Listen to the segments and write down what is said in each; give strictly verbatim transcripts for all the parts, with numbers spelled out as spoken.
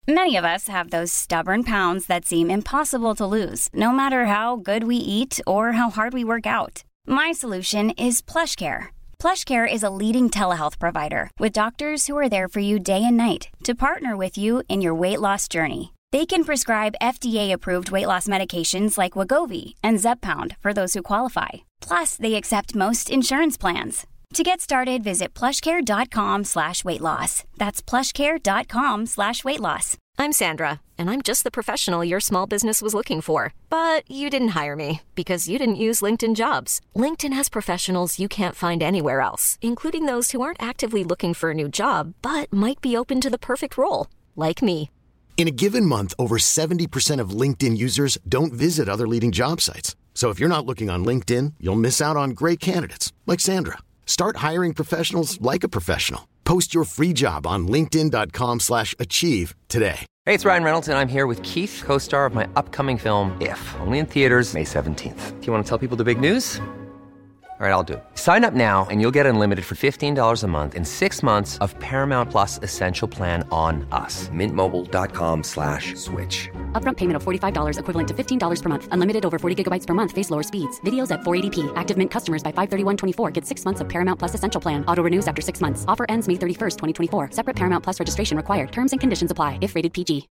Many of us have those stubborn pounds that seem impossible to lose, no matter how good we eat or how hard we work out. My solution is PlushCare. PlushCare is a leading telehealth provider with doctors who are there for you day and night to partner with you in your weight loss journey. They can prescribe F D A-approved weight loss medications like Wegovy and Zepbound for those who qualify. Plus, they accept most insurance plans. To get started, visit plushcare.com slash weight loss. That's plushcare.com slash weight loss. I'm Sandra, and I'm just the professional your small business was looking for. But you didn't hire me because you didn't use LinkedIn Jobs. LinkedIn has professionals you can't find anywhere else, including those who aren't actively looking for a new job, but might be open to the perfect role, like me. In a given month, over seventy percent of LinkedIn users don't visit other leading job sites. So if you're not looking on LinkedIn, you'll miss out on great candidates like Sandra. Start hiring professionals like a professional. Post your free job on linkedin.com slash achieve today. Hey, it's Ryan Reynolds, and I'm here with Keith, co-star of my upcoming film, If, only in theaters May seventeenth. Do you want to tell people the big news? All right, I'll do it. Sign up now and you'll get unlimited for fifteen dollars a month and six months of Paramount Plus Essential Plan on us. Mintmobile.com slash switch. Upfront payment of forty-five dollars equivalent to fifteen dollars per month. Unlimited over forty gigabytes per month. Face lower speeds. Videos at four eighty p. Active Mint customers by five thirty-one twenty-four get six months of Paramount Plus Essential Plan. Auto renews after six months. Offer ends May thirty-first, twenty twenty-four. Separate Paramount Plus registration required. Terms and conditions apply if rated P G.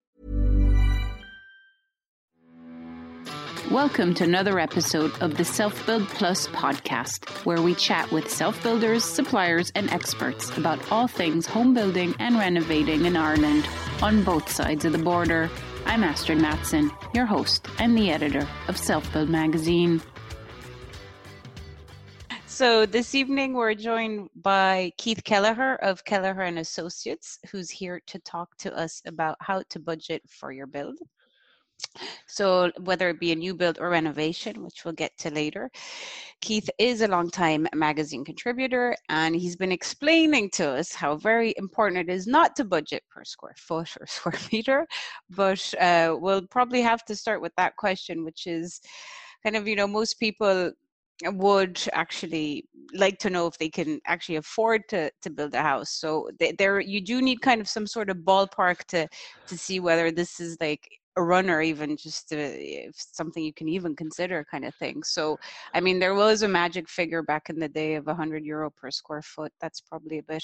Welcome to another episode of the Self-Build Plus podcast, where we chat with self-builders, suppliers and experts about all things home building and renovating in Ireland on both sides of the border. I'm Astrid Matson, your host and the editor of Self-Build magazine. So this evening we're joined by Keith Kelleher of Kelleher and Associates, who's here to talk to us about how to budget for your build. So whether it be a new build or renovation, which we'll get to later, Keith is a longtime magazine contributor, and he's been explaining to us how very important it is not to budget per square foot or square meter. But uh, we'll probably have to start with that question, which is kind of, you know, most people would actually like to know if they can actually afford to to build a house. So they, there you do need kind of some sort of ballpark to to see whether this is like a run or even just uh, something you can even consider kind of thing. So, I mean, there was a magic figure back in the day of one hundred euro per square foot. That's probably a bit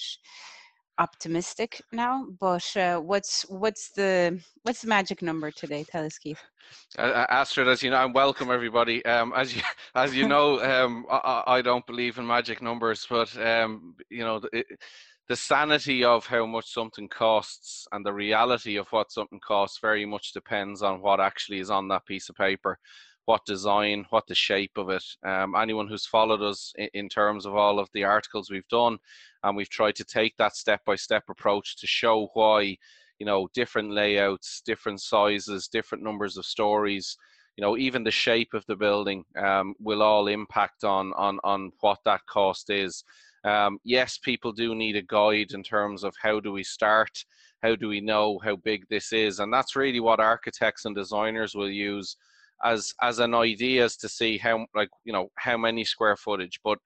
optimistic now, but uh, what's what's the what's the magic number today? Tell us, Keith. Uh, Astrid, as you know, and welcome everybody. Um, as you as you know, um, I, I don't believe in magic numbers, but um, you know, it, the sanity of how much something costs and the reality of what something costs very much depends on what actually is on that piece of paper, what design, what the shape of it. Um, anyone who's followed us in, in terms of all of the articles we've done, and we've tried to take that step-by-step approach to show why, you know, different layouts, different sizes, different numbers of stories, you know, even the shape of the building um, will all impact on, on, on what that cost is. Um, yes, people do need a guide in terms of how do we start, how do we know how big this is, and that's really what architects and designers will use as as an idea, as to see how, like, you know, how many square footage. But,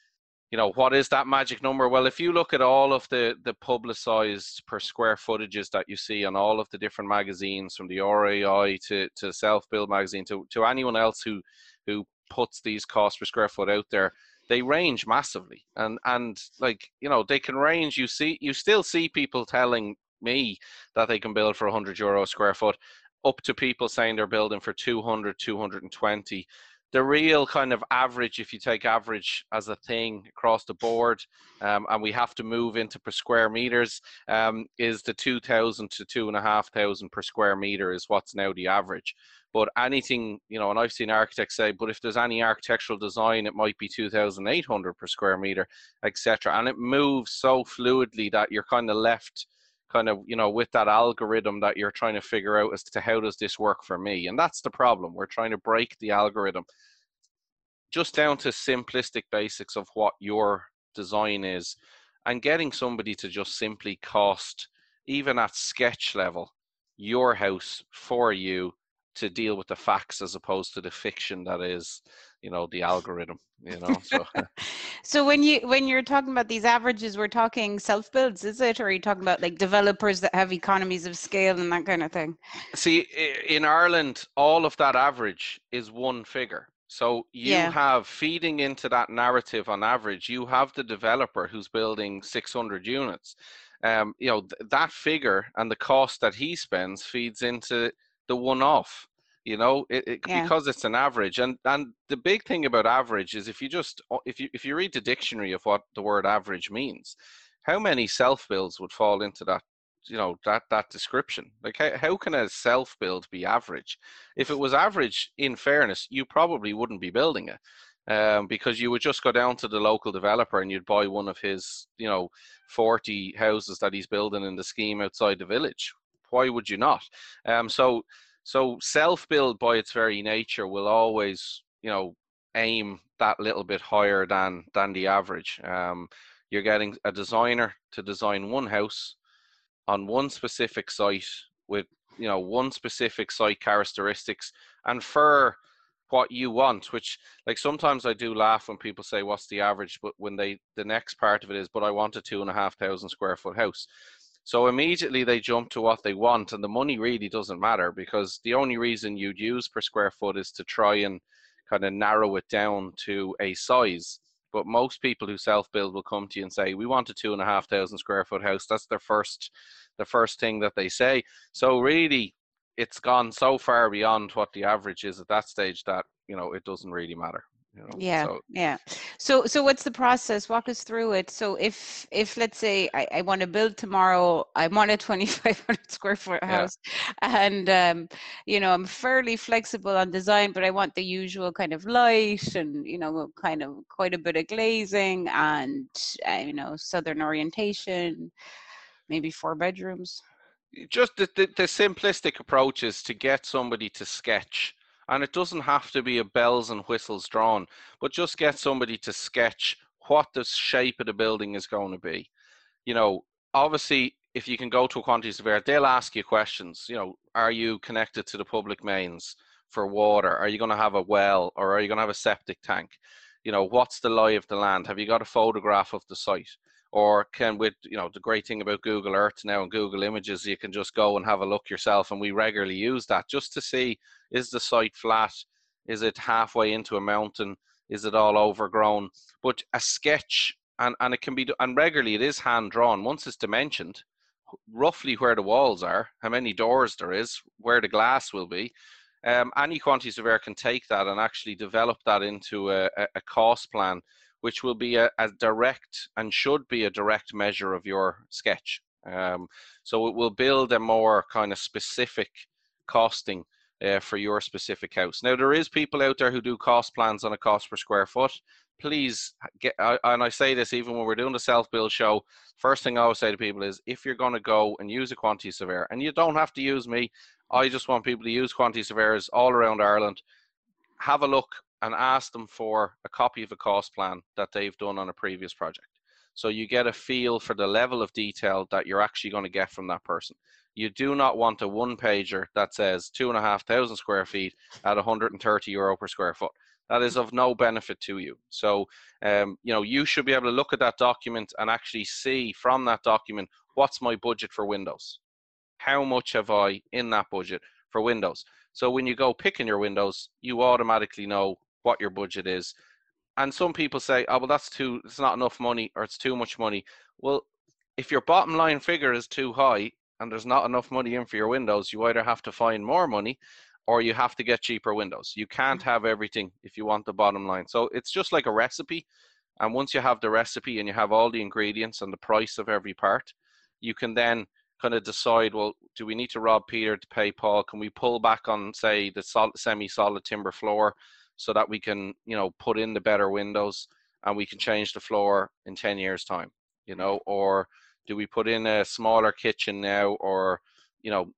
you know, what is that magic number? Well, if you look at all of the the publicized per square footages that you see on all of the different magazines, from the R A I to to Self Build magazine to to anyone else who who puts these costs per square foot out there, they range massively. And and like, you know, they can range. You see, you still see people telling me that they can build for one hundred euro a square foot, up to people saying they're building for two hundred, two hundred twenty. The real kind of average, if you take average as a thing across the board, um, and we have to move into per square meters, um, is the two thousand to two and a half thousand per square meter is what's now the average. But anything, you know, and I've seen architects say, but if there's any architectural design, it might be two thousand eight hundred per square meter, et cetera. And it moves so fluidly that you're kind of left kind of, you know, with that algorithm that you're trying to figure out as to how does this work for me. And that's the problem. We're trying to break the algorithm just down to simplistic basics of what your design is, and getting somebody to just simply cost, even at sketch level, your house for you to deal with the facts as opposed to the fiction that is, you know, the algorithm, you know. So so when you when you're talking about these averages, we're talking self-builds, is it? Or are you talking about like developers that have economies of scale and that kind of thing? See, in Ireland, all of that average is one figure. So you Yeah. have, feeding into that narrative on average, you have the developer who's building six hundred units. Um, you know, th- that figure and the cost that he spends feeds into the one-off, you know, it, it, Yeah. because it's an average. And and the big thing about average is if you just, if you if you read the dictionary of what the word average means, how many self-builds would fall into that, you know, that that description? Like, how, how can a self build be average? If it was average, in fairness, you probably wouldn't be building it, um, because you would just go down to the local developer and you'd buy one of his, you know, forty houses that he's building in the scheme outside the village. Why would you not? Um, so so self build by its very nature will always, you know, aim that little bit higher than than the average. Um, you're getting a designer to design one house on one specific site with, you know, one specific site characteristics and for what you want, which, like, sometimes I do laugh when people say what's the average, but when they, the next part of it is, but I want a two and a half thousand square foot house. So immediately they jump to what they want, and the money really doesn't matter, because the only reason you'd use per square foot is to try and kind of narrow it down to a size. But most people who self-build will come to you and say, we want a two and a half thousand square foot house. That's their first, the first thing that they say. So really, it's gone so far beyond what the average is at that stage that, you know, it doesn't really matter. You know? Yeah, so, yeah. So, so what's the process? Walk us through it. So, if, if let's say I, I want to build tomorrow, I want a twenty-five hundred square foot house, yeah. and um, you know, I'm fairly flexible on design, but I want the usual kind of light and, you know, kind of quite a bit of glazing and uh, you know, southern orientation, maybe four bedrooms. Just the, the, the simplistic approach is to get somebody to sketch. And it doesn't have to be a bells and whistles drawn, but just get somebody to sketch what the shape of the building is going to be. You know, obviously, if you can go to a quantity surveyor, they'll ask you questions. You know, are you connected to the public mains for water? Are you going to have a well, or are you going to have a septic tank? You know, what's the lie of the land? Have you got a photograph of the site? Or can, with, you know, the great thing about Google Earth now and Google Images, you can just go and have a look yourself, and we regularly use that just to see, is the site flat? Is it halfway into a mountain? Is it all overgrown? But a sketch, and, and it can be, and regularly it is hand drawn. Once it's dimensioned, roughly where the walls are, how many doors there is, where the glass will be, um, any quantity surveyor can take that and actually develop that into a, a cost plan, which will be a, a direct, and should be a direct measure of your sketch. Um, so it will build a more kind of specific costing uh, for your specific house. Now, there is people out there who do cost plans on a cost per square foot. Please get, uh, and I say this even when we're doing the self-build show, first thing I always say to people is, if you're going to go and use a quantity surveyor, and you don't have to use me, I just want people to use quantity surveyors all around Ireland, have a look and ask them for a copy of a cost plan that they've done on a previous project. So you get a feel for the level of detail that you're actually going to get from that person. You do not want a one pager that says two and a half thousand square feet at one hundred thirty euro per square foot. That is of no benefit to you. So, um, you know, you should be able to look at that document and actually see from that document, what's my budget for windows? How much have I in that budget for windows? So when you go picking your windows, you automatically know what your budget is. And some people say, oh, well, that's too, it's not enough money, or it's too much money. Well, if your bottom line figure is too high and there's not enough money in for your windows, you either have to find more money or you have to get cheaper windows. You can't have everything if you want the bottom line. So it's just like a recipe. And once you have the recipe and you have all the ingredients and the price of every part, you can then kind of decide, well, do we need to rob Peter to pay Paul? Can we pull back on, say, the sol- semi-solid timber floor so that we can, you know, put in the better windows and we can change the floor in ten years time, you know? Or do we put in a smaller kitchen now? Or, you know,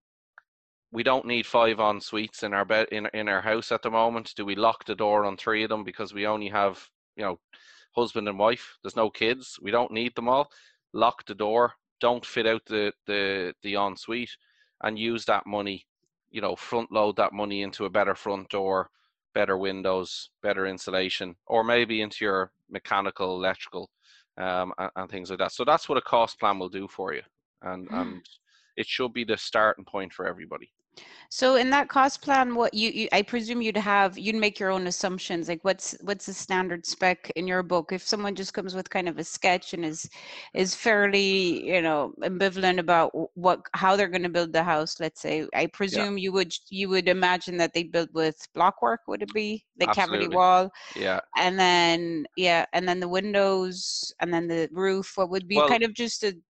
we don't need five en suites in our bed in, in our house at the moment. Do we lock the door on three of them because we only have, you know, husband and wife? There's no kids. We don't need them all. Lock the door. Don't fit out the the the en suite, and use that money you know, front load that money into a better front door, better windows, better insulation, or maybe into your mechanical, electrical, um, and, and things like that. So that's what a cost plan will do for you. And, and it should be the starting point for everybody. So in that cost plan, what you, you I presume you'd have, you'd make your own assumptions. Like what's what's the standard spec in your book? If someone just comes with kind of a sketch and is is fairly, you know, ambivalent about what how they're going to build the house, let's say, I presume yeah. you would you would imagine that they build with block work, would it be? The Absolutely. Cavity wall. Yeah. And then yeah, and then the windows and then the roof. What would be well, kind of just a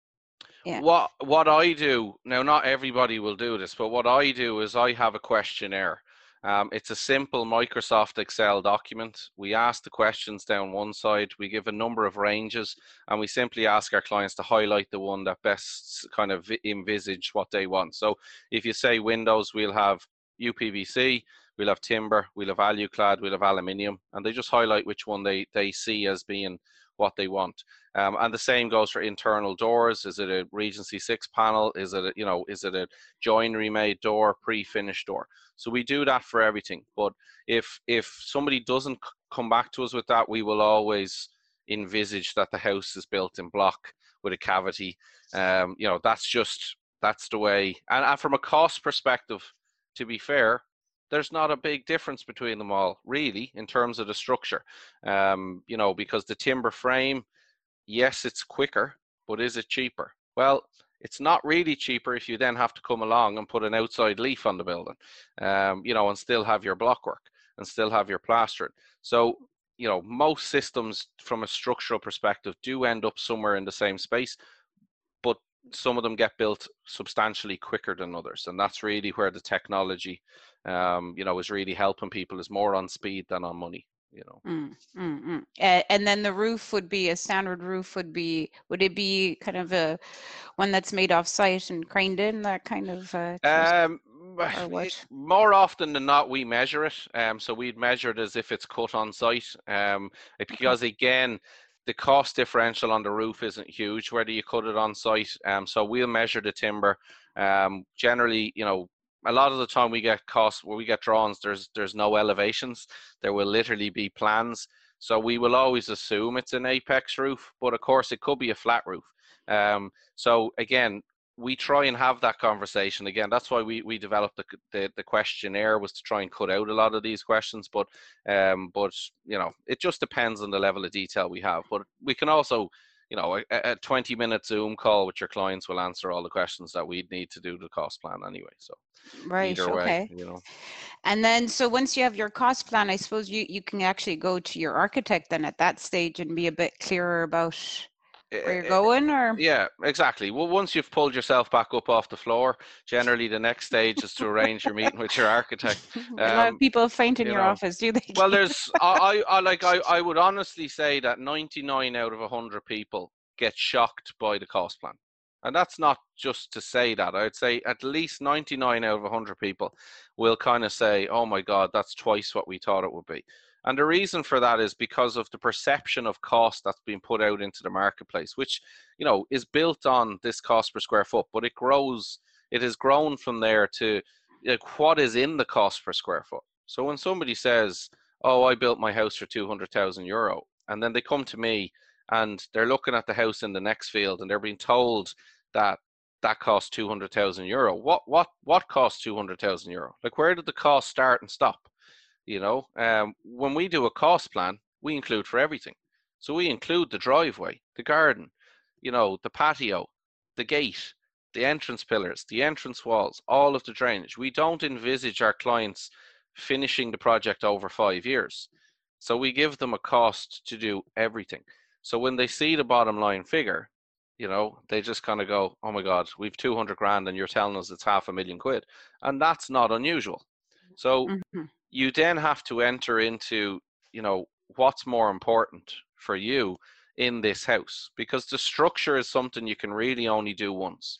Yeah. What what I do now, not everybody will do this, but what I do is I have a questionnaire. Um, it's a simple Microsoft Excel document. We ask the questions down one side. We give a number of ranges, and we simply ask our clients to highlight the one that best kind of envisage what they want. So if you say windows, we'll have U P V C, we'll have timber, we'll have Aluclad, we'll have aluminium, and they just highlight which one they they see as being what they want. Um, and the same goes for internal doors. Is it a Regency six panel? Is it a, you know, is it a joinery made door, pre-finished door? So we do that for everything. But if if somebody doesn't come back to us with that, we will always envisage that the house is built in block with a cavity. Um, you know, that's just, that's the way. And, and from a cost perspective, to be fair, there's not a big difference between them all, really, in terms of the structure. Um, you know, because the timber frame, yes, it's quicker, but is it cheaper? Well, it's not really cheaper if you then have to come along and put an outside leaf on the building, um, you know, and still have your block work and still have your plastering. So, you know, most systems from a structural perspective do end up somewhere in the same space, but some of them get built substantially quicker than others. And that's really where the technology, um, you know, is really helping people, is more on speed than on money. You know. Mm, mm, mm. Uh, and then the roof would be a standard roof would be, would it be kind of a one that's made off site and craned in, that kind of uh, um or what? More often than not we measure it, um so we'd measure it as if it's cut on site, um because again the cost differential on the roof isn't huge whether you cut it on site. Um so we'll measure the timber. Um generally, you know, a lot of the time we get costs where we get drawings, there's there's no elevations. There will literally be plans. So we will always assume it's an apex roof, but of course it could be a flat roof. Um, so again, we try and have that conversation. Again, that's why we, we developed the, the, the questionnaire, was to try and cut out a lot of these questions. But, um, but you know, it just depends on the level of detail we have. But we can also, you know, a, a twenty minute Zoom call with your clients will answer all the questions that we'd need to do the cost plan anyway. So right, either way, okay. You know. And then, so once you have your cost plan, I suppose you, you can actually go to your architect then at that stage and be a bit clearer about where you're going, or? Yeah, exactly. Well, once you've pulled yourself back up off the floor, generally the next stage is to arrange your meeting with your architect. Um, a lot of people faint in you your know. office, do they? Well, there's, I, I, I like, I, I would honestly say that ninety-nine out of one hundred people get shocked by the cost plan. And that's not just to say that. I'd say at least ninety-nine out of one hundred people will kind of say, oh my God, that's twice what we thought it would be. And the reason for that is because of the perception of cost that's been put out into the marketplace, which, you know, is built on this cost per square foot, but it grows, it has grown from there to like, what is in the cost per square foot. So when somebody says, oh, I built my house for two hundred thousand euro, and then they come to me and they're looking at the house in the next field and they're being told that that costs two hundred thousand euro. What, what, what costs two hundred thousand euro? Like, where did the cost start and stop? You know, um, when we do a cost plan, we include for everything. So we include the driveway, the garden, you know, the patio, the gate, the entrance pillars, the entrance walls, all of the drainage. We don't envisage our clients finishing the project over five years. So we give them a cost to do everything. So when they see the bottom line figure, you know, they just kind of go, oh my God, we've two hundred grand and you're telling us it's half a million quid. And that's not unusual. So mm-hmm. you then have to enter into, you know, what's more important for you in this house, because the structure is something you can really only do once.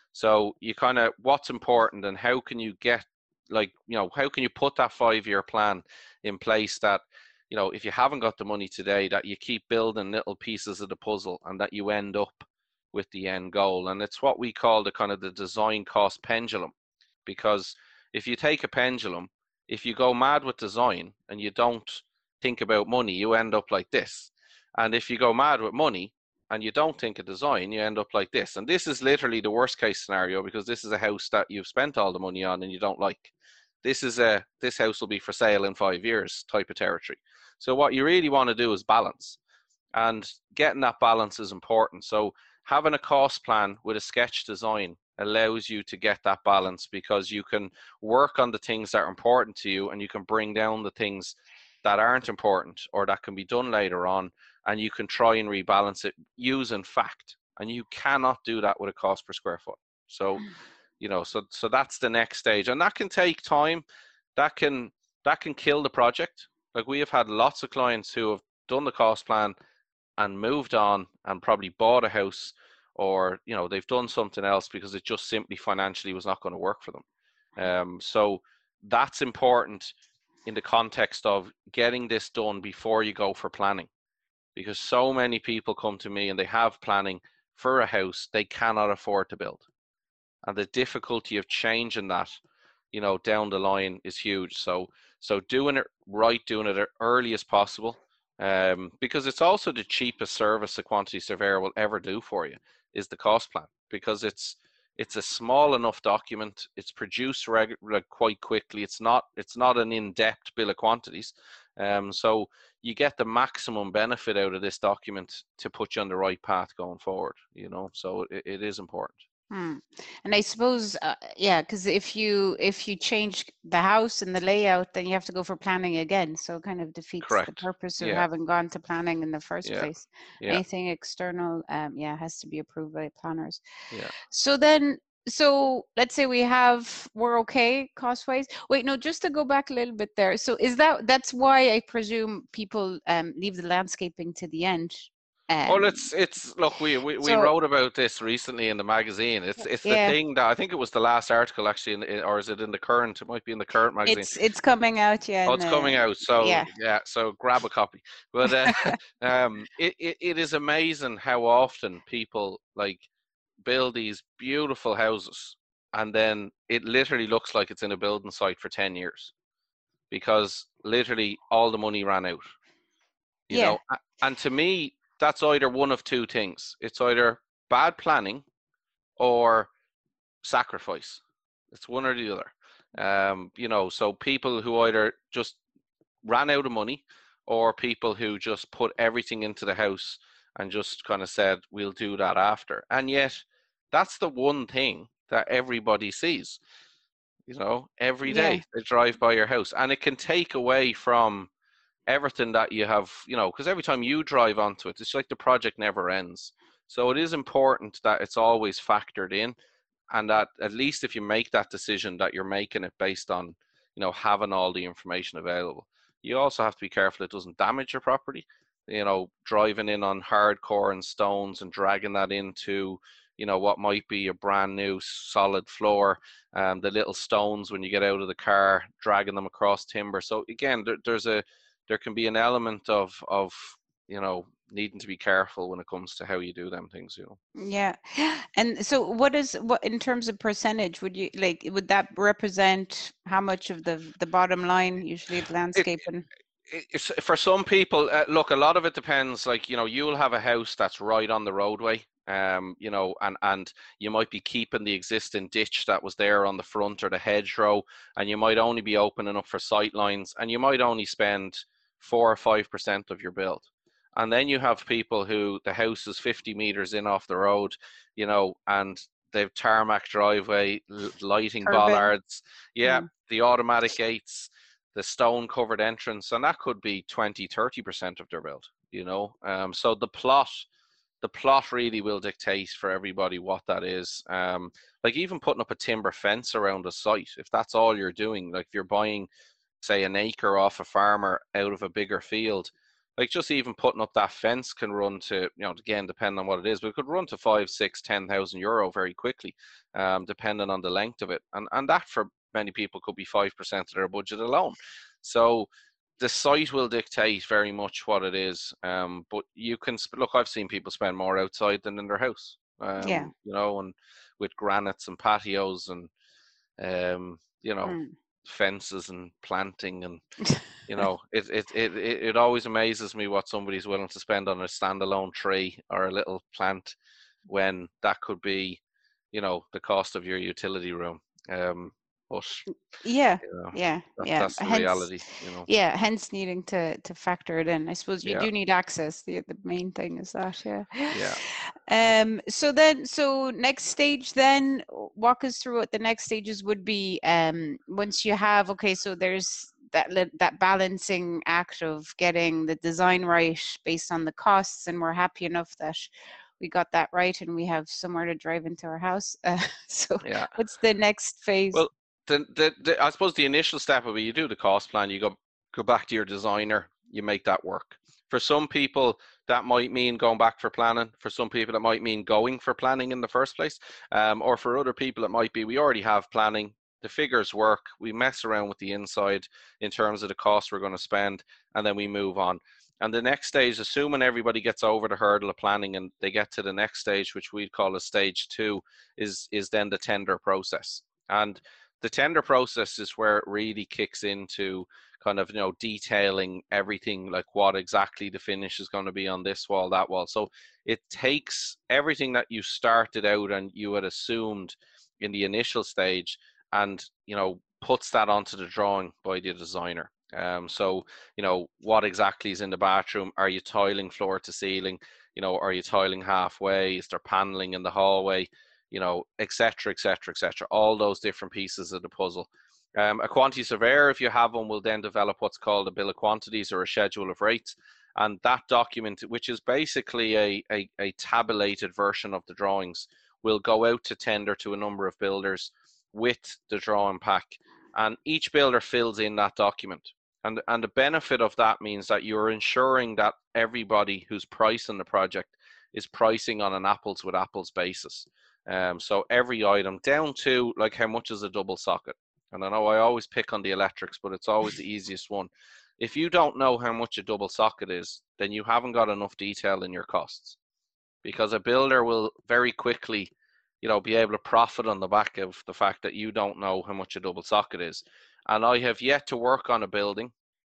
So you kind of, what's important and how can you get, like, you know, how can you put that five-year plan in place that, you know, if you haven't got the money today, that you keep building little pieces of the puzzle and that you end up with the end goal. And it's what we call the kind of the design cost pendulum, because if you take a pendulum, if you go mad with design and you don't think about money, you end up like this. And if you go mad with money and you don't think of design, you end up like this. And this is literally the worst case scenario, because this is a house that you've spent all the money on and you don't like. This is a, this house will be for sale in five years type of territory. So what you really want to do is balance, and getting that balance is important. So having a cost plan with a sketch design allows you to get that balance, because you can work on the things that are important to you and you can bring down the things that aren't important or that can be done later on, and you can try and rebalance it using fact. And you cannot do that with a cost per square foot. So, you know, so so that's the next stage, and that can take time. That can that can kill the project. Like, we have had lots of clients who have done the cost plan and moved on and probably bought a house, or, you know, they've done something else because it just simply financially was not going to work for them. Um, so that's important in the context of getting this done before you go for planning, because so many people come to me and they have planning for a house they cannot afford to build, and the difficulty of changing that, you know, down the line is huge. So so doing it right, doing it as early as possible, um, because it's also the cheapest service a quantity surveyor will ever do for you is the cost plan, because it's it's a small enough document. It's produced reg- reg- quite quickly. It's not it's not an in-depth bill of quantities, um, so you get the maximum benefit out of this document to put you on the right path going forward. You know, so it, it is important. Hmm. And I suppose, uh, yeah, because if you if you change the house and the layout, then you have to go for planning again. So it kind of defeats the Correct. purpose of Yeah. having gone to planning in the first Yeah. place. Yeah. Anything external, um, yeah, has to be approved by planners. Yeah. So then, so let's say we have, we're okay cost-wise. Wait, no, just to go back a little bit there. So is that, that's why I presume people um, leave the landscaping to the end? Um, Well, it's it's look, we, we, we so- wrote about this recently in the magazine. It's it's the Yeah. thing that I think it was the last article actually, in, in- or is it in the current? It might be in the current magazine. It's it's coming out, yeah. Oh, in it's the- coming out. So yeah. yeah, so grab a copy. But uh, um, it, it it is amazing how often people like build these beautiful houses, and then it literally looks like it's in a building site for ten years, because literally all the money ran out. You Yeah. know, A- and to me, that's either one of two things. It's either bad planning or sacrifice. It's one or the other. Um, you know, so people who either just ran out of money, or people who just put everything into the house and just kind of said, we'll do that after. And yet, that's the one thing that everybody sees. You know, every day Yeah. they drive by your house, and it can take away from everything that you have, you know, because every time you drive onto it, it's like the project never ends. So it is important that it's always factored in, and that at least if you make that decision, that you're making it based on, you know, having all the information available. You also have to be careful it doesn't damage your property. You know, driving in on hardcore and stones and dragging that into, you know, what might be a brand new solid floor, um, the little stones when you get out of the car, dragging them across timber. So again, there, there's a there can be an element of of you know, needing to be careful when it comes to how you do them things, you know. Yeah. And so what is, what in terms of percentage, would you like, would that represent how much of the the bottom line usually of landscaping? It, it's for some people, uh, look, a lot of it depends. Like, you know, you'll have a house that's right on the roadway, um, you know, and and you might be keeping the existing ditch that was there on the front or the hedgerow, and you might only be opening up for sight lines, and you might only spend four or five percent of your build. And then you have people who the house is fifty meters in off the road, you know, and they've tarmac driveway, l- lighting Turbine. bollards, yeah, Mm. the automatic gates, the stone covered entrance, and that could be twenty, thirty percent of their build, you know. Um, so the plot, the plot really will dictate for everybody what that is. Um, like even putting up a timber fence around a site, if that's all you're doing, like if you're buying, say, an acre off a farmer out of a bigger field, like just even putting up that fence can run to, you know, again, depending on what it is, but it could run to five, six, ten thousand euro very quickly, um, depending on the length of it. And and that for many people could be five percent of their budget alone. So the site will dictate very much what it is. Um, but you can, look, I've seen people spend more outside than in their house, um, Yeah. you know, and with granites and patios and, um, you know, Mm. fences and planting and, you know, it, it, it, it, it always amazes me what somebody's willing to spend on a standalone tree or a little plant when that could be, you know, the cost of your utility room. Um, but, Yeah, you know, yeah, that, yeah. that's the Hence, reality, you know. yeah, hence needing to to factor it in. I suppose you Yeah, do need access. The the main thing is that, yeah. yeah. Um. So then, so next stage then, walk us through what the next stages would be. Um. Once you have, okay, so there's that li- that balancing act of getting the design right based on the costs, and we're happy enough that we got that right, and we have somewhere to drive into our house. Uh, so, Yeah. what's the next phase? Well, the, the, the, I suppose the initial step would be you do the cost plan, you go go back to your designer, you make that work. For some people, that might mean going back for planning. For some people, it might mean going for planning in the first place. Um, or for other people, it might be we already have planning. The figures work. We mess around with the inside in terms of the cost we're going to spend, and then we move on. And the next stage, assuming everybody gets over the hurdle of planning and they get to the next stage, which we'd call a stage two, is is then the tender process. And the tender process is where it really kicks into kind of, you know, detailing everything, like what exactly the finish is going to be on this wall, that wall. So it takes everything that you started out and you had assumed in the initial stage and, you know, puts that onto the drawing by the designer. Um, so, you know, what exactly is in the bathroom? Are you tiling floor to ceiling? You know, are you tiling halfway? Is there paneling in the hallway? You know, et cetera, et cetera, et cetera. All those different pieces of the puzzle. Um, a quantity surveyor, if you have one, will then develop what's called a bill of quantities or a schedule of rates. And that document, which is basically a, a, a tabulated version of the drawings, will go out to tender to a number of builders with the drawing pack. And each builder fills in that document. And, and the benefit of that means that you're ensuring that everybody who's pricing the project is pricing on an apples with apples basis. Um, so every item down to like how much is a double socket. And I know I always pick on the electrics, but it's always the easiest one. If you don't know how much a double socket is, then you haven't got enough detail in your costs, because a builder will very quickly, you know, be able to profit on the back of the fact that you don't know how much a double socket is. And I have yet to work on a building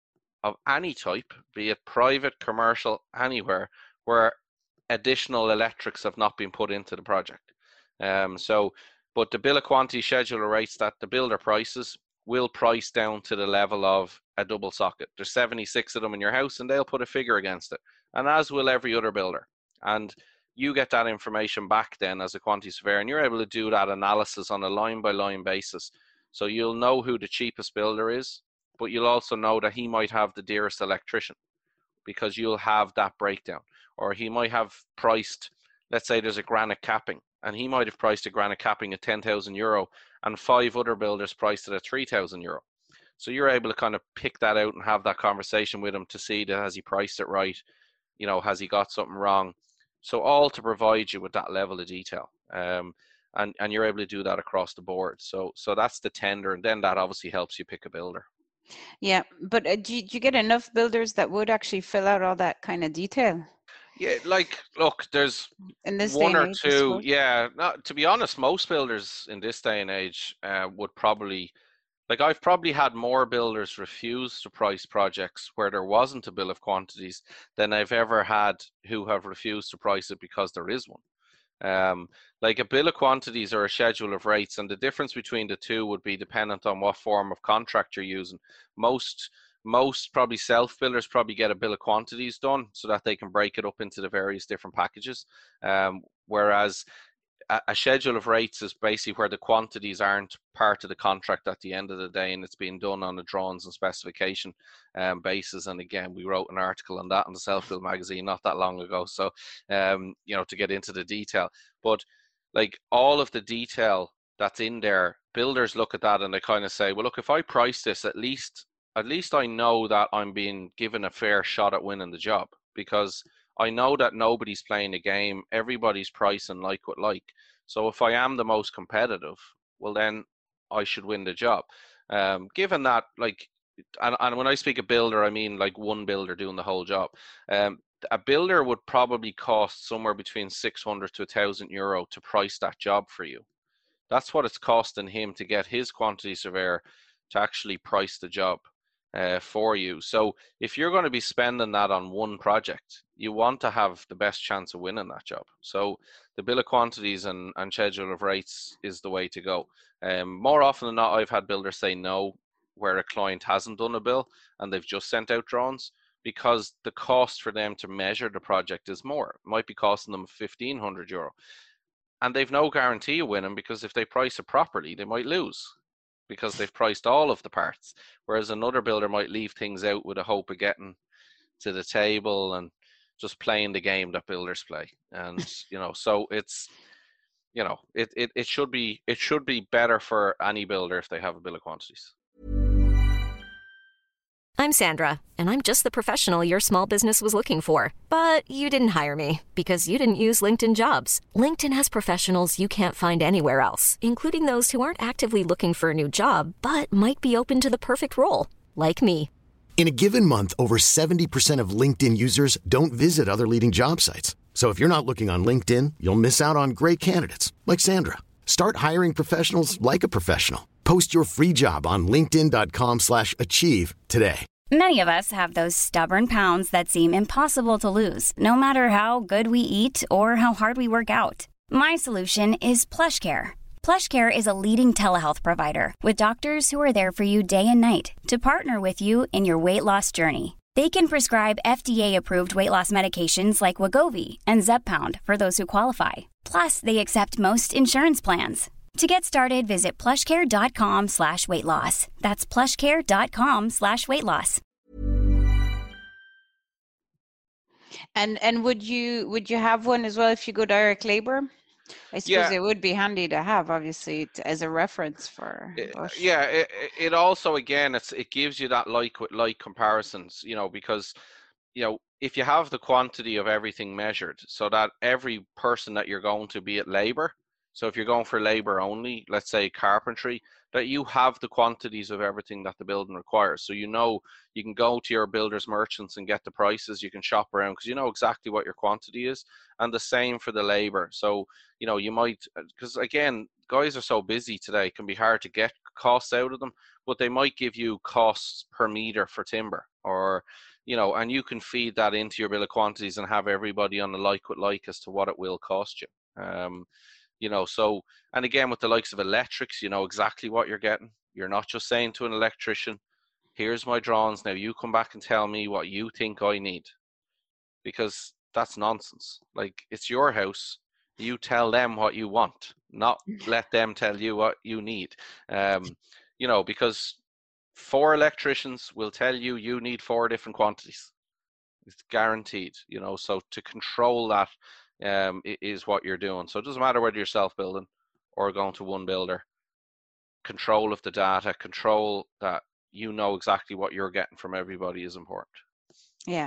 of any type, be it private, commercial, anywhere, where additional electrics have not been put into the project. Um, so, but the bill of quantity schedule rates that the builder prices will price down to the level of a double socket. There's seventy-six of them in your house and they'll put a figure against it, and as will every other builder. And you get that information back then as a quantity surveyor, and you're able to do that analysis on a line by line basis. So you'll know who the cheapest builder is, but you'll also know that he might have the dearest electrician, because you'll have that breakdown. Or he might have priced, let's say there's a granite capping, and he might have priced a granite capping at ten thousand euro and five other builders priced it at three thousand euro. So you're able to kind of pick that out and have that conversation with him to see that has he priced it right, you know, has he got something wrong. So all to provide you with that level of detail. Um, and, and you're able to do that across the board. So so that's the tender, and then that obviously helps you pick a builder. Yeah, but uh, do, you, do you get enough builders that would actually fill out all that kind of detail? Yeah, like, look, there's in this day one and or age, I two. suppose? Yeah, not, to be honest, most builders in this day and age uh, would probably, like, I've probably had more builders refuse to price projects where there wasn't a bill of quantities than I've ever had who have refused to price it because there is one. Um, like a bill of quantities or a schedule of rates, and the difference between the two would be dependent on what form of contract you're using. Most most probably self builders probably get a bill of quantities done so that they can break it up into the various different packages. Um, whereas a, a schedule of rates is basically where the quantities aren't part of the contract at the end of the day, and it's being done on a drawings and specification um, basis. And again, we wrote an article on that in the Self Build magazine not that long ago. So, um, you know, to get into the detail, but like all of the detail that's in there, builders look at that and they kind of say, well, look, if I price this, at least at least I know that I'm being given a fair shot at winning the job, because I know that nobody's playing a game. Everybody's pricing like with like. So if I am the most competitive, well, then I should win the job. Um, given that, like, and, and when I speak of builder, I mean like one builder doing the whole job. Um, a builder would probably cost somewhere between six hundred to a thousand euro to price that job for you. That's what it's costing him to get his quantity surveyor to actually price the job uh, for you. So if you're going to be spending that on one project, you want to have the best chance of winning that job. So the bill of quantities and, and schedule of rates is the way to go. Um, more often than not, I've had builders say no where a client hasn't done a bill and they've just sent out drawings, because the cost for them to measure the project is more. It might be costing them fifteen hundred euro. And they've no guarantee of winning, because if they price it properly, they might lose because they've priced all of the parts. Whereas another builder might leave things out with a hope of getting to the table and just playing the game that builders play. And, you know, so it's, you know, it, it, it should be, it should be better for any builder if they have a bill of quantities. I'm Sandra, and I'm just the professional your small business was looking for. But you didn't hire me because you didn't use LinkedIn Jobs. LinkedIn has professionals you can't find anywhere else, including those who aren't actively looking for a new job, but might be open to the perfect role, like me. In a given month, over seventy percent of LinkedIn users don't visit other leading job sites. So if you're not looking on LinkedIn, you'll miss out on great candidates like Sandra. Start hiring professionals like a professional. Post your free job on linkedin dot com slash achieve today. Many of us have those stubborn pounds that seem impossible to lose, no matter how good we eat or how hard we work out. My solution is PlushCare. PlushCare is a leading telehealth provider with doctors who are there for you day and night to partner with you in your weight loss journey. They can prescribe F D A-approved weight loss medications like Wegovy and Zepbound for those who qualify. Plus, they accept most insurance plans. To get started, visit plushcare.com slash weight loss. That's plushcare.com slash weight loss. And and would you would you have one as well if you go direct labor? I suppose Yeah. it would be handy to have, obviously, t- as a reference for. It- but- yeah, it, it also, again, it's it gives you that like with like comparisons, you know, because, you know, if you have the quantity of everything measured so that every person that you're going to be at labor, so if you're going for labor only, let's say carpentry, that you have the quantities of everything that the building requires. So you know you can go to your builders merchants and get the prices, you can shop around because you know exactly what your quantity is. And the same for the labor. So, you know, you might, because again, guys are so busy today, it can be hard to get costs out of them, but they might give you costs per meter for timber, or, you know, and you can feed that into your bill of quantities and have everybody on the like with like as to what it will cost you. Um, You know, so, and again, with the likes of electrics, you know exactly what you're getting. You're not just saying to an electrician, here's my drawings, now you come back and tell me what you think I need. Because that's nonsense. Like, it's your house. You tell them what you want, not let them tell you what you need. Um, you know, because four electricians will tell you you need four different quantities. It's guaranteed, you know, so to control that um is what you're doing. So it doesn't matter whether you're self-building or going to one builder. Control of the data, control that you know exactly what you're getting from everybody is important. Yeah.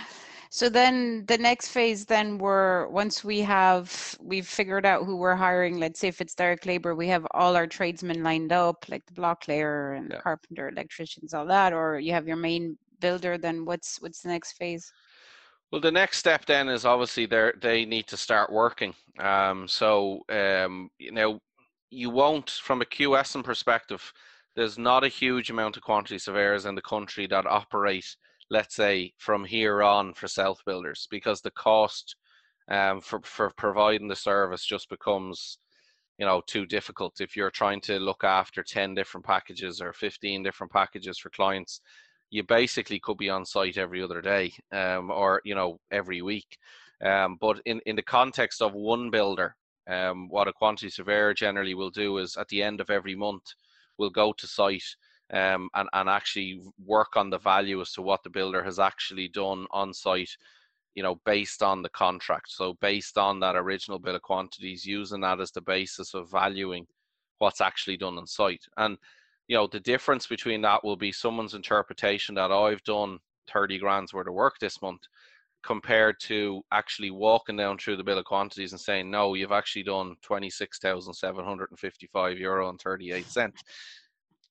So then the next phase, then we're, once we have, we've figured out who we're hiring, let's say if it's direct labor, we have all our tradesmen lined up, like the block layer and Yeah. carpenter, electricians, all that, or you have your main builder, then what's what's the next phase? Well, the next step then is obviously they they need to start working. Um, so um, you know, you won't, from a Q S M perspective, there's not a huge amount of quantity surveyors in the country that operate, let's say, from here on for self-builders, because the cost um, for for providing the service just becomes, you know, too difficult. If you're trying to look after ten different packages or fifteen different packages for clients, you basically could be on site every other day, um, or, you know, every week. Um, but in, in the context of one builder, um, what a quantity surveyor generally will do is at the end of every month, we'll go to site um, and, and actually work on the value as to what the builder has actually done on site, you know, based on the contract. So based on that original bill of quantities, using that as the basis of valuing what's actually done on site. And you know, the difference between that will be someone's interpretation that oh, I've done thirty grand's worth of work this month, compared to actually walking down through the bill of quantities and saying, no, you've actually done twenty-six thousand seven hundred fifty-five euro and thirty-eight cents.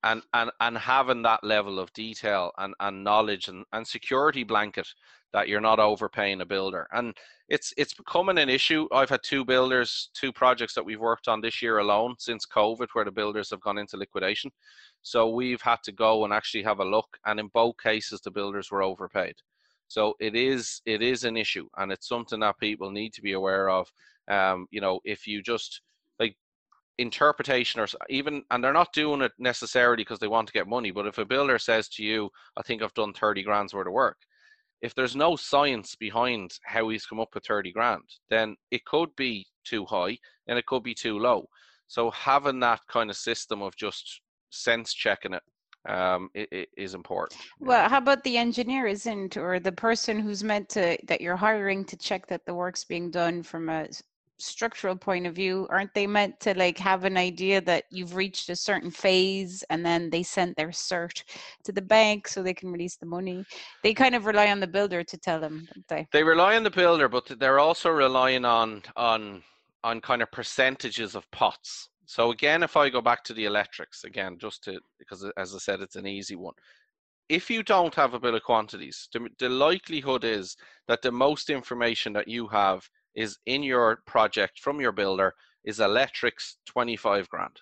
and and and having that level of detail and and knowledge and, and security blanket that you're not overpaying a builder. And it's it's becoming an issue. I've had two builders, two projects that we've worked on this year alone since COVID, where the builders have gone into liquidation. So we've had to go and actually have a look, and in both cases the builders were overpaid. So it is it is an issue, and it's something that people need to be aware of. Um, you know, if you just like interpretation, or even, and they're not doing it necessarily because they want to get money, but if a builder says to you, I think I've done thirty grand's worth of work, if there's no science behind how he's come up with thirty grand, then it could be too high and it could be too low. So having that kind of system of just sense checking it um it, it is important. Well, how about the engineer isn't, or the person who's meant to, that you're hiring to check that the work's being done from a structural point of view? Aren't they meant to like have an idea that you've reached a certain phase, and then they sent their cert to the bank so they can release the money? They kind of rely on the builder to tell them, don't they? They rely on the builder, but they're also relying on on on kind of percentages of pots. So again, if I go back to the electrics again, just to, because as I said, it's an easy one. If you don't have a bill of quantities, the, the likelihood is that the most information that you have is in your project from your builder is electrics twenty-five grand.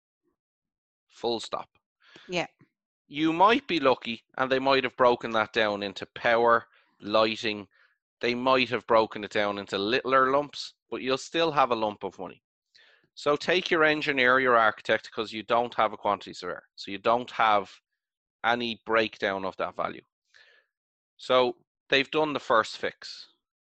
Full stop. Yeah. You might be lucky and they might have broken that down into power, lighting. They might have broken it down into littler lumps, but you'll still have a lump of money. So take your engineer, your architect, because you don't have a quantity surveyor. So you don't have any breakdown of that value. So they've done the first fix.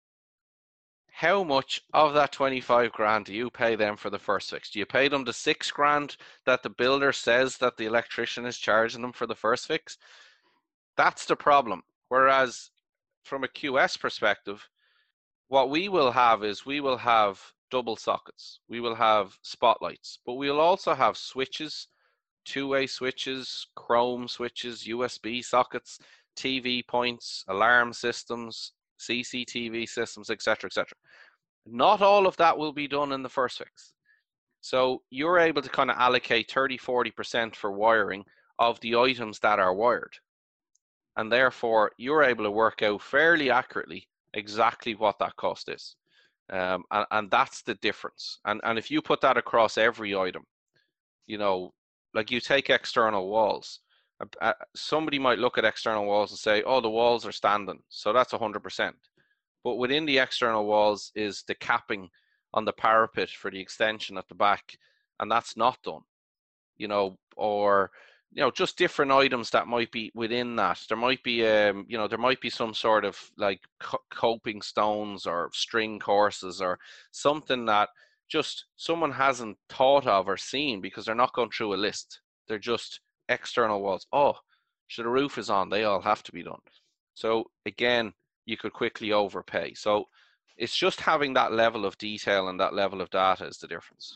How much of that twenty-five grand do you pay them for the first fix? Do you pay them the six grand that the builder says that the electrician is charging them for the first fix? That's the problem. Whereas from a Q S perspective, what we will have is we will have double sockets. We will have spotlights, but we'll also have switches, two-way switches, chrome switches, U S B sockets, T V points, alarm systems, C C T V systems, et cetera, et cetera. Not all of that will be done in the first fix. So you're able to kind of allocate thirty, forty percent for wiring of the items that are wired. And therefore, you're able to work out fairly accurately exactly what that cost is. Um, and, and that's the difference. And, and if you put that across every item, you know, like you take external walls, uh, somebody might look at external walls and say, oh, the walls are standing, so that's one hundred percent. But within the external walls is the capping on the parapet for the extension at the back, and that's not done, you know, or, you know, just different items that might be within that. There might be, um, you know, there might be some sort of like co- coping stones or string courses or something that just someone hasn't thought of or seen because they're not going through a list. They're just external walls. Oh, so the roof is on, they all have to be done. So again, you could quickly overpay. So it's just having that level of detail and that level of data is the difference.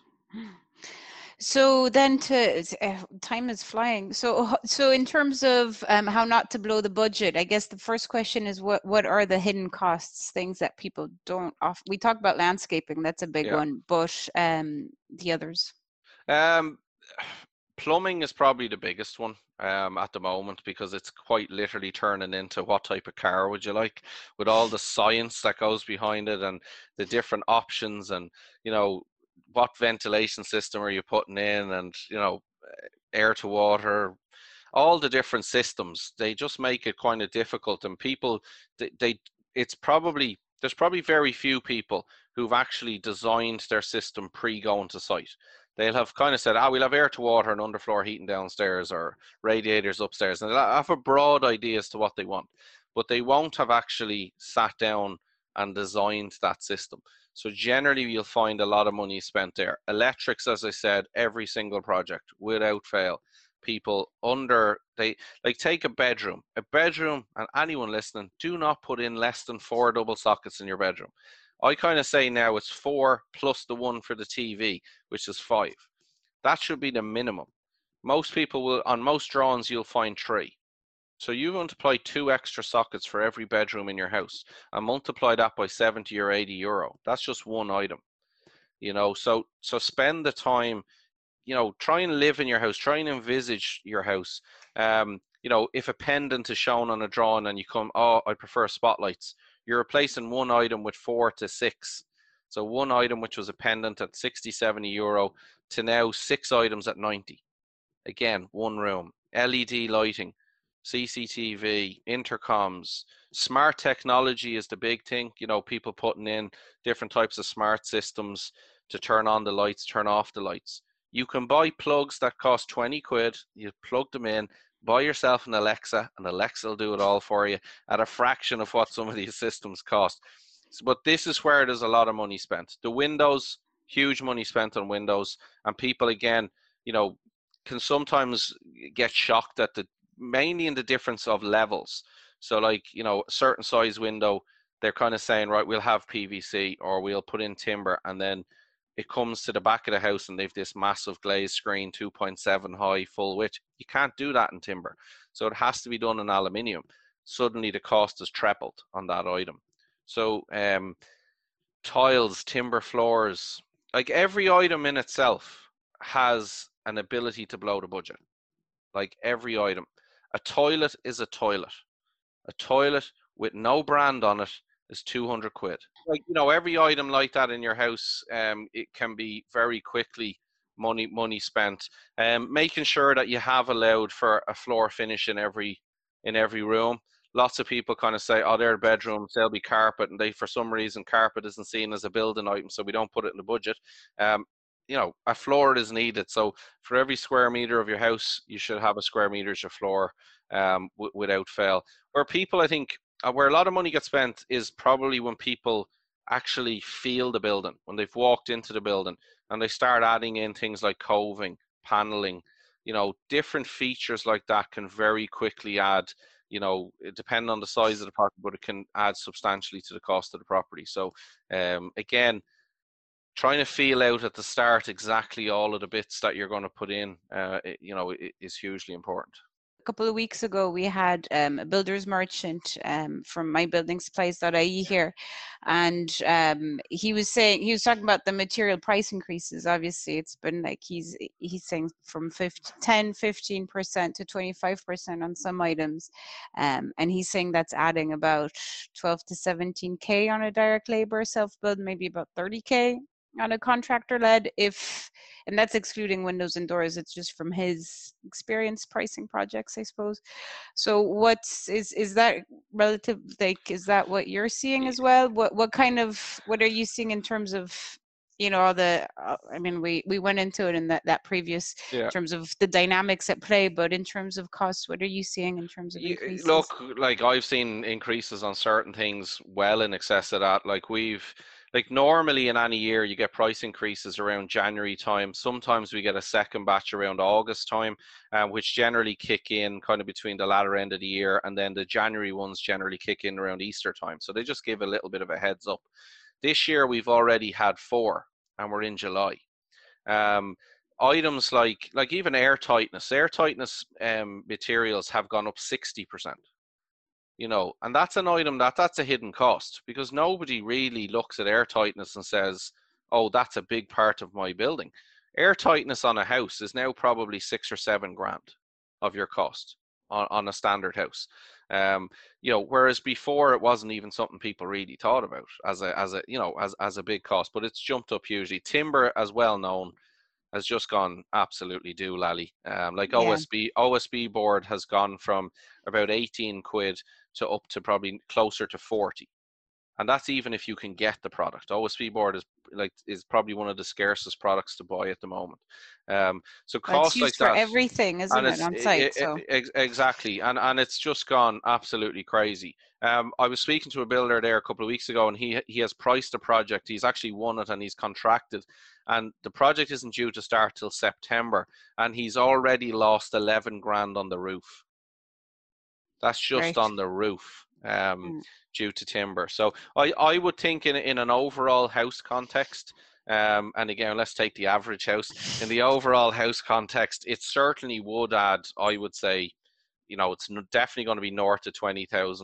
So then to, uh, time is flying. So, so in terms of um, how not to blow the budget, I guess the first question is what, what are the hidden costs, things that people don't off. We talk about landscaping, that's a big yeah. one, but um, the others? Um, plumbing is probably the biggest one um, at the moment, because it's quite literally turning into what type of car would you like, with all the science that goes behind it and the different options, and, you know, what ventilation system are you putting in, and, you know, air to water, all the different systems. They just make it kind of difficult, and people, they, they it's probably, there's probably very few people who've actually designed their system pre-going to site. They'll have kind of said, ah, we'll have air to water and underfloor heating downstairs or radiators upstairs, and they'll have a broad idea as to what they want, but they won't have actually sat down and designed that system. So generally, you'll find a lot of money spent there. Electrics, as I said, every single project, without fail, people under, they, like take a bedroom. A bedroom, and anyone listening, do not put in less than four double sockets in your bedroom. I kind of say now it's four plus the one for the T V, which is five. That should be the minimum. Most people will, on most drawings, you'll find three. So you multiply two extra sockets for every bedroom in your house and multiply that by seventy or eighty euro. That's just one item, you know, so, so spend the time, you know, try and live in your house, try and envisage your house. Um, you know, if a pendant is shown on a drawing and you come, oh, I prefer spotlights, you're replacing one item with four to six. So one item which was a pendant at sixty, seventy euro to now six items at ninety. Again, one room, L E D lighting, C C T V, intercoms, smart technology is the big thing. You know, people putting in different types of smart systems to turn on the lights, turn off the lights. You can buy plugs that cost twenty quid. You plug them in, buy yourself an Alexa, and Alexa will do it all for you at a fraction of what some of these systems cost. But this is where there's a lot of money spent. The Windows, huge money spent on Windows, and people, again, you know, can sometimes get shocked at the, mainly in the difference of levels. So like, you know, a certain size window, they're kind of saying, right, we'll have P V C or we'll put in timber, and then it comes to the back of the house and they've this massive glazed screen, two point seven high, full width. You can't do that in timber. So it has to be done in aluminium. Suddenly the cost is tripled on that item. So um, tiles, timber floors, like every item in itself has an ability to blow the budget. Like every item. A toilet is a toilet. A toilet with no brand on it is two hundred quid. Like, you know, every item like that in your house, um, it can be very quickly money money spent. Um, making sure that you have allowed for a floor finish in every in every room. Lots of people kind of say, oh, they're bedrooms, they'll be carpet, and they, for some reason, carpet isn't seen as a building item, so we don't put it in the budget. Um, you know, a floor is needed. So for every square meter of your house, you should have a square meters of floor um, w- without fail. Where people, I think, uh, where a lot of money gets spent is probably when people actually feel the building, when they've walked into the building and they start adding in things like coving, paneling, you know, different features like that can very quickly add, you know, depending on the size of the property, but it can add substantially to the cost of the property. So um, again, trying to feel out at the start exactly all of the bits that you're going to put in, uh, it, you know, it, is hugely important. A couple of weeks ago, we had um, a builder's merchant um, from my building supplies dot I E here, and um, he was saying, he was talking about the material price increases. Obviously, it's been like he's he's saying from ten, fifteen percent to twenty-five percent on some items, um, and he's saying that's adding about twelve to seventeen K on a direct labor self-build, maybe about thirty K on a contractor led, if, and that's excluding windows and doors, it's just from his experience pricing projects, I suppose. So what's, is is that relative, like, is that what you're seeing as well? What what kind of, what are you seeing in terms of, you know, all the, uh, I mean, we, we went into it in that, that previous, yeah. in terms of the dynamics at play, but in terms of costs, what are you seeing in terms of increases? Look, like I've seen increases on certain things well in excess of that. Like we've, Like normally in any year, you get price increases around January time. Sometimes we get a second batch around August time, uh, which generally kick in kind of between the latter end of the year. And then the January ones generally kick in around Easter time. So they just give a little bit of a heads up. This year, we've already had four and we're in July. Um, items like, like even air tightness, air tightness um, materials have gone up sixty percent. You know, and that's an item that that's a hidden cost because nobody really looks at air tightness and says, oh, that's a big part of my building. Air tightness on a house is now probably six or seven grand of your cost on, on a standard house. Um, you know, whereas before it wasn't even something people really thought about as a, as a, you know, as, as a big cost, but it's jumped up hugely. Timber, as well known, has just gone absolutely doolally. Um, like yeah. O S B, O S B board has gone from about eighteen quid to up to probably closer to forty, and that's even if you can get the product. O S B board is like is probably one of the scarcest products to buy at the moment. Um, so costs like that for everything, isn't it, on site? It, so. it, exactly, and and it's just gone absolutely crazy. Um, I was speaking to a builder there a couple of weeks ago, and he he has priced a project. He's actually won it, and he's contracted. And the project isn't due to start till September, and he's already lost eleven grand on the roof. That's just right. on the roof, um, mm. due to timber. So I, I would think in in an overall house context, um, and again, let's take the average house. In the overall house context, it certainly would add, I would say, you know, it's definitely going to be north of twenty thousand.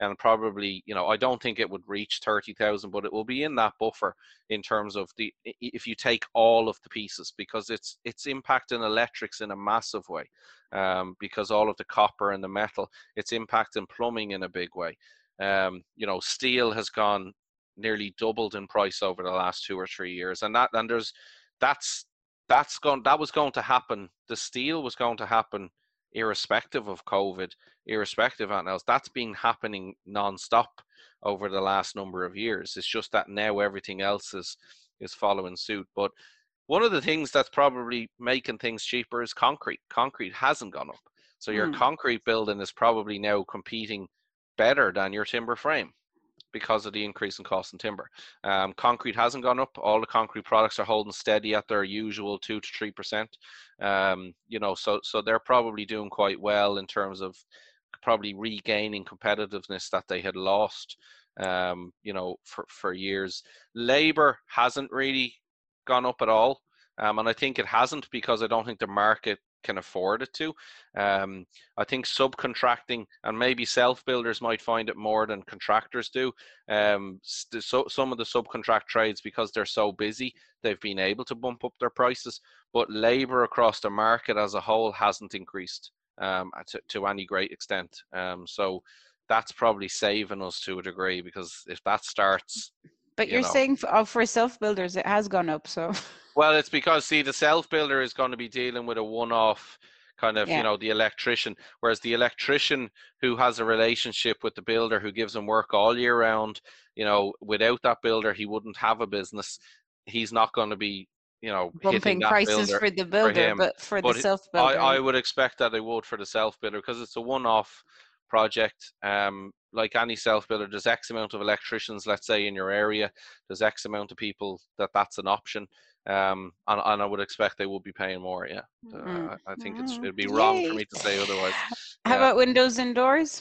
and probably, you know, I don't think it would reach thirty thousand, but it will be in that buffer in terms of the, if you take all of the pieces, because it's it's impacting electrics in a massive way, um, because all of the copper and the metal, it's impacting plumbing in a big way. Um, you know, steel has gone nearly doubled in price over the last two or three years, and that and there's that's that's going that was going to happen. The steel was going to happen irrespective of COVID, irrespective of anything else. That's been happening non-stop over the last number of years. It's just that now everything else is is following suit. But one of the things that's probably making things cheaper is concrete. Concrete hasn't gone up, so your Mm. concrete building is probably now competing better than your timber frame because of the increase in cost in timber. Um, concrete hasn't gone up. All the concrete products are holding steady at their usual two to three percent. Um, you know, so so they're probably doing quite well in terms of probably regaining competitiveness that they had lost, um, you know, for for years. Labor hasn't really gone up at all, um, and I think it hasn't because I don't think the market can afford it to. Um, I think subcontracting and maybe self-builders might find it more than contractors do. Um, so some of the subcontract trades, because they're so busy, they've been able to bump up their prices, but labor across the market as a whole hasn't increased um, to, to any great extent. Um, so that's probably saving us to a degree, because if that starts, But you you're know, saying for, oh, for self-builders, it has gone up, so. well, it's because, see, the self-builder is going to be dealing with a one-off kind of, Yeah. you know, the electrician, whereas the electrician who has a relationship with the builder who gives him work all year round, you know, without that builder, he wouldn't have a business. He's not going to be, you know, hitting Bumping that prices builder for the for builder, him. but for the But I, self-builder. I would expect that they would for the self-builder, because it's a one-off project. Um, like any self-builder, there's X amount of electricians, let's say, in your area. There's X amount of people that that's an option. Um, and, and I would expect they would be paying more. Yeah, Mm. uh, I think it's Mm. it'd be wrong for Yay. me to say otherwise. How Yeah. about windows and doors?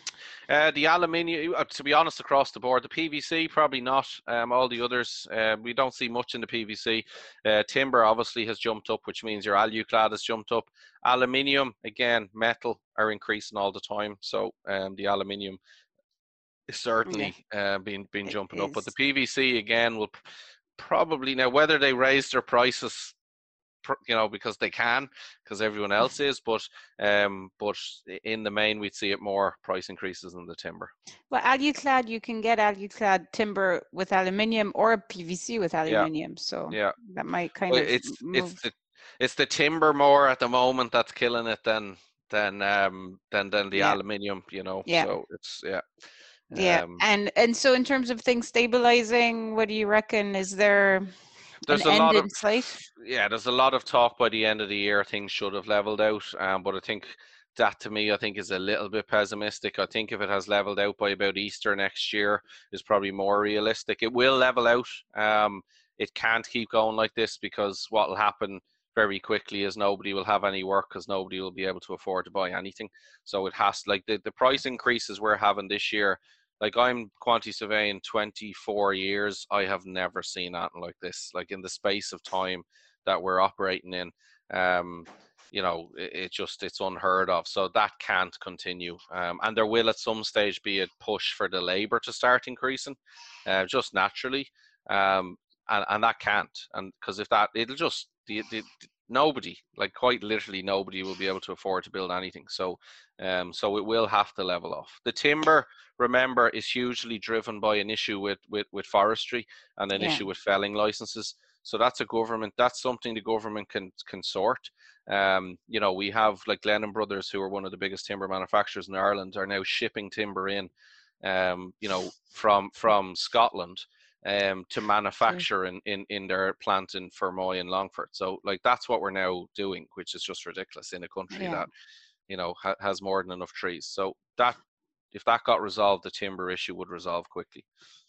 Uh, the aluminium, uh, to be honest, across the board, the P V C probably not. Um, all the others, uh, we don't see much in the P V C. Uh, timber obviously has jumped up, which means your aluclad has jumped up. Aluminium, again, metal are increasing all the time, so um, the aluminium is certainly uh, been been It jumping up. But the is. P V C again will p- probably, now whether they raise their prices, pr- you know, because they can, because everyone else is, but um, but in the main we'd see it more price increases in the timber. Well, aluclad, you can get aluclad timber with aluminium or P V C with Yeah, aluminium, so yeah. that might kind Well, of it's move. it's the it's the timber more at the moment that's killing it than than um than than the Yeah. aluminium, you know. Yeah. So it's yeah. Yeah, Um, and and so in terms of things stabilizing, what do you reckon? Is there an there's a end lot of in sight? yeah, there's a lot of talk by the end of the year things should have leveled out. Um, but I think that to me, I think is a little bit pessimistic. I think if it has leveled out by about Easter next year is probably more realistic. It will level out. Um, it can't keep going like this, because what will happen very quickly is nobody will have any work, because nobody will be able to afford to buy anything. So it has, like the, the price increases we're having this year. Like, I'm quantity surveying twenty-four years. I have never seen anything like this. Like, in the space of time that we're operating in, um, you know, it, it just, it's unheard of. So that can't continue. Um, and there will at some stage be a push for the labor to start increasing, uh, just naturally. Um, and, and that can't. And because if that, it'll just, the, the, nobody, like quite literally nobody will be able to afford to build anything. So, um, so it will have to level off. The timber, remember, is hugely driven by an issue with, with, with forestry and an Yeah. issue with felling licenses. So that's a government, that's something the government can can sort. Um, you know, we have like Glennon Brothers, who are one of the biggest timber manufacturers in Ireland, are now shipping timber in, um, you know, from from Scotland um, to manufacture in, in, in their plant in Fermoy and Longford. So like that's what we're now doing, which is just ridiculous in a country Yeah. that, you know, ha- has more than enough trees. So that, if that got resolved, the timber issue would resolve quickly.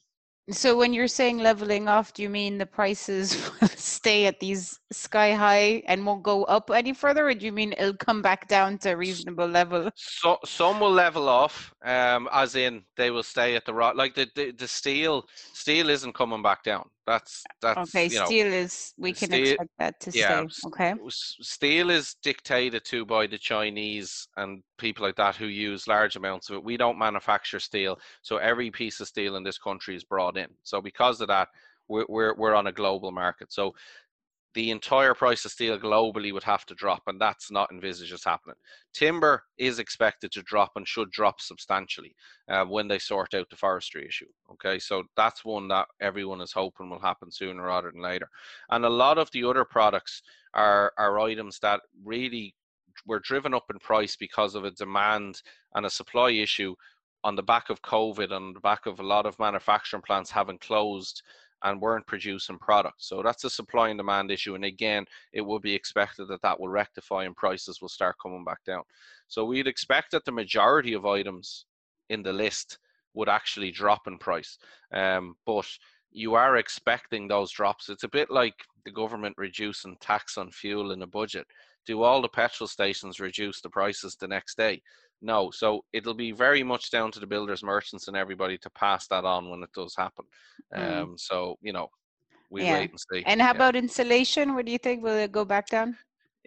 So when you're saying leveling off, do you mean the prices will stay at these sky high and won't go up any further, or do you mean it'll come back down to a reasonable level? So some will level off, um, as in they will stay at the rock. Like the, the the steel, steel isn't coming back down. That's that's Okay, you know, steel is, we can steel, expect that to yeah, stay. Okay. s- steel is dictated to by the Chinese and people like that who use large amounts of it. We don't manufacture steel, so every piece of steel in this country is brought in. So because of that, we're we're, we're on a global market. So the entire price of steel globally would have to drop, and that's not envisaged as happening. Timber is expected to drop and should drop substantially uh, when they sort out the forestry issue. Okay, so that's one that everyone is hoping will happen sooner rather than later. And a lot of the other products are, are items that really were driven up in price because of a demand and a supply issue on the back of COVID, on the back of a lot of manufacturing plants having closed and weren't producing products. So that's a supply and demand issue. And again, it will be expected that that will rectify and prices will start coming back down. So we'd expect that the majority of items in the list would actually drop in price. Um, but you are expecting those drops. It's a bit like the government reducing tax on fuel in a budget. Do all the petrol stations reduce the prices the next day? No. So it'll be very much down to the builders, merchants, and everybody to pass that on when it does happen. Mm. Um, so, you know, we Yeah. wait and see. And how Yeah. about insulation? What do you think? Will it go back down?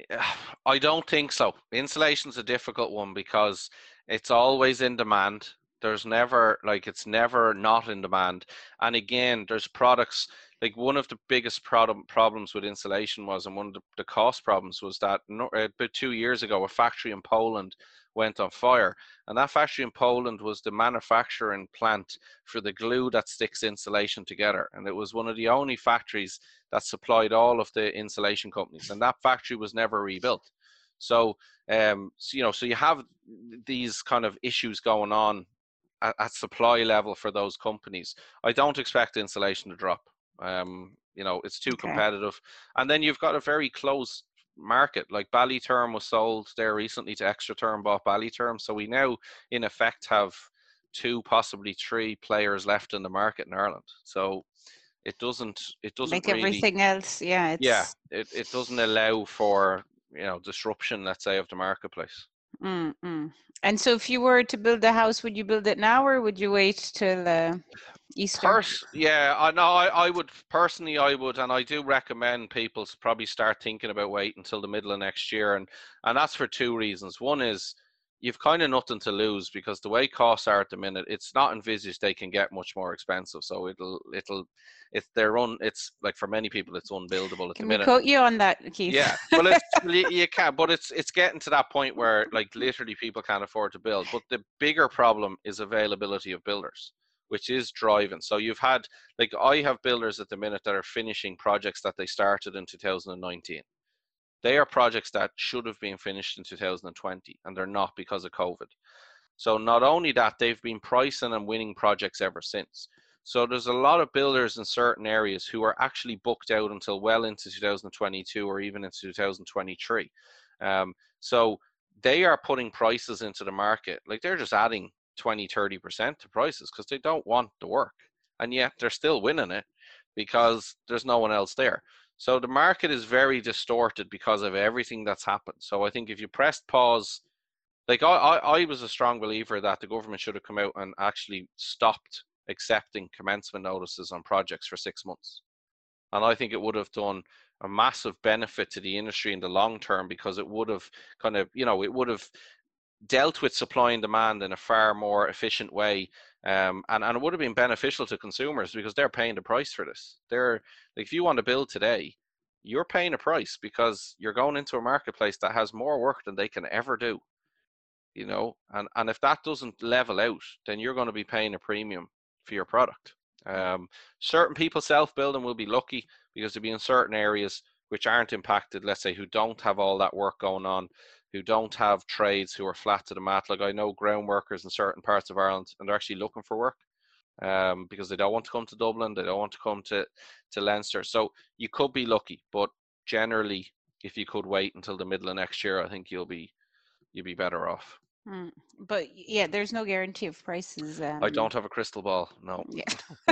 I don't think so. Insulation's a difficult one because it's always in demand. There's never, like, it's never not in demand. And again, there's products, like one of the biggest problem, problems with insulation was, and one of the, the cost problems was that no, about two years ago, a factory in Poland went on fire. And that factory in Poland was the manufacturing plant for the glue that sticks insulation together. And it was one of the only factories that supplied all of the insulation companies. And that factory was never rebuilt. So, um, so you know, so you have these kind of issues going on at, at supply level for those companies. I don't expect insulation to drop. Um, you know, it's too Okay. competitive. And then you've got a very close market. Like Ballyterm was sold there recently to Extraterm, bought Ballyterm. So we now, in effect, have two, possibly three players left in the market in Ireland. So it doesn't, it doesn't Like really, everything else, yeah. It's, yeah, it, it doesn't allow for, you know, disruption, let's say, of the marketplace. Mm, mm. And so if you were to build a house, would you build it now or would you wait till uh, Easter? Pers- yeah, I know. I, I would personally, I would, and I do recommend people to probably start thinking about waiting until the middle of next year, and and that's for two reasons. One is you've kind of nothing to lose because the way costs are at the minute, it's not envisaged they can get much more expensive. So it'll it'll it's their own. It's like for many people, it's unbuildable at Can the we minute. quote you on that, Keith? Yeah, well, it's, you, you can, but it's it's getting to that point where like literally people can't afford to build. But the bigger problem is availability of builders, which is driving. So you've had, like, I have builders at the minute that are finishing projects that they started in two thousand nineteen. They are projects that should have been finished in two thousand twenty, and they're not because of COVID. So not only that, they've been pricing and winning projects ever since. So there's a lot of builders in certain areas who are actually booked out until well into two thousand twenty-two or even into two thousand twenty-three. Um, so they are putting prices into the market. Like they're just adding twenty, thirty percent to prices because they don't want the work. And yet they're still winning it because there's no one else there. So the market is very distorted because of everything that's happened. So I think if you pressed pause, like I, I, I was a strong believer that the government should have come out and actually stopped accepting commencement notices on projects for six months. And I think it would have done a massive benefit to the industry in the long term because it would have kind of, you know, it would have dealt with supply and demand in a far more efficient way. Um, and, and it would have been beneficial to consumers because they're paying the price for this. They're like, if you want to build today, you're paying a price because you're going into a marketplace that has more work than they can ever do, you know, and, and if that doesn't level out, then you're going to be paying a premium for your product. Um, certain people self-building will be lucky because they'll be in certain areas which aren't impacted, let's say, who don't have all that work going on, who don't have trades, who are flat to the mat. Like I know ground workers in certain parts of Ireland and they're actually looking for work um, because they don't want to come to Dublin, they don't want to come to, to Leinster. So you could be lucky, but generally, if you could wait until the middle of next year, I think you'll be you'll be better off. Mm. But yeah, there's no guarantee of prices. Um... I don't have a crystal ball, no. Yeah.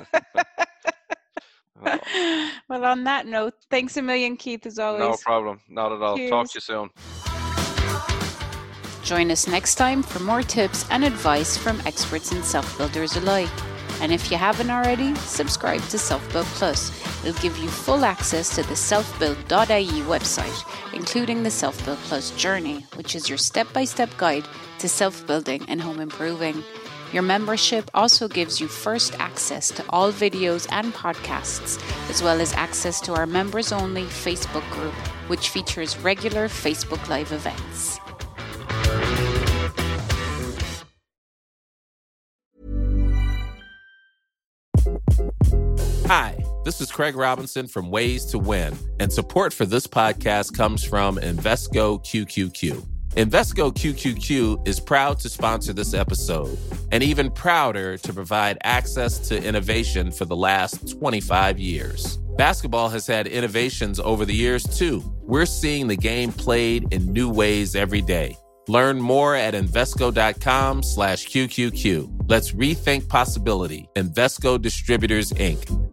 Oh. Well, on that note, thanks a million, Keith, as always. No problem, not at all. Cheers. Talk to you soon. Join us next time for more tips and advice from experts and self-builders alike. And if you haven't already, subscribe to Self-Build Plus. It'll give you full access to the self build dot I E website, including the Self-Build Plus Journey, which is your step-by-step guide to self-building and home improving. Your membership also gives you first access to all videos and podcasts, as well as access to our members-only Facebook group, which features regular Facebook Live events. Hi, this is Craig Robinson from Ways to Win, and support for this podcast comes from Invesco Q Q Q. Invesco Q Q Q is proud to sponsor this episode, and even prouder to provide access to innovation for the last twenty-five years. Basketball has had innovations over the years, too. We're seeing the game played in new ways every day. Learn more at Invesco.com slash QQQ. Let's rethink possibility. Invesco Distributors, Incorporated.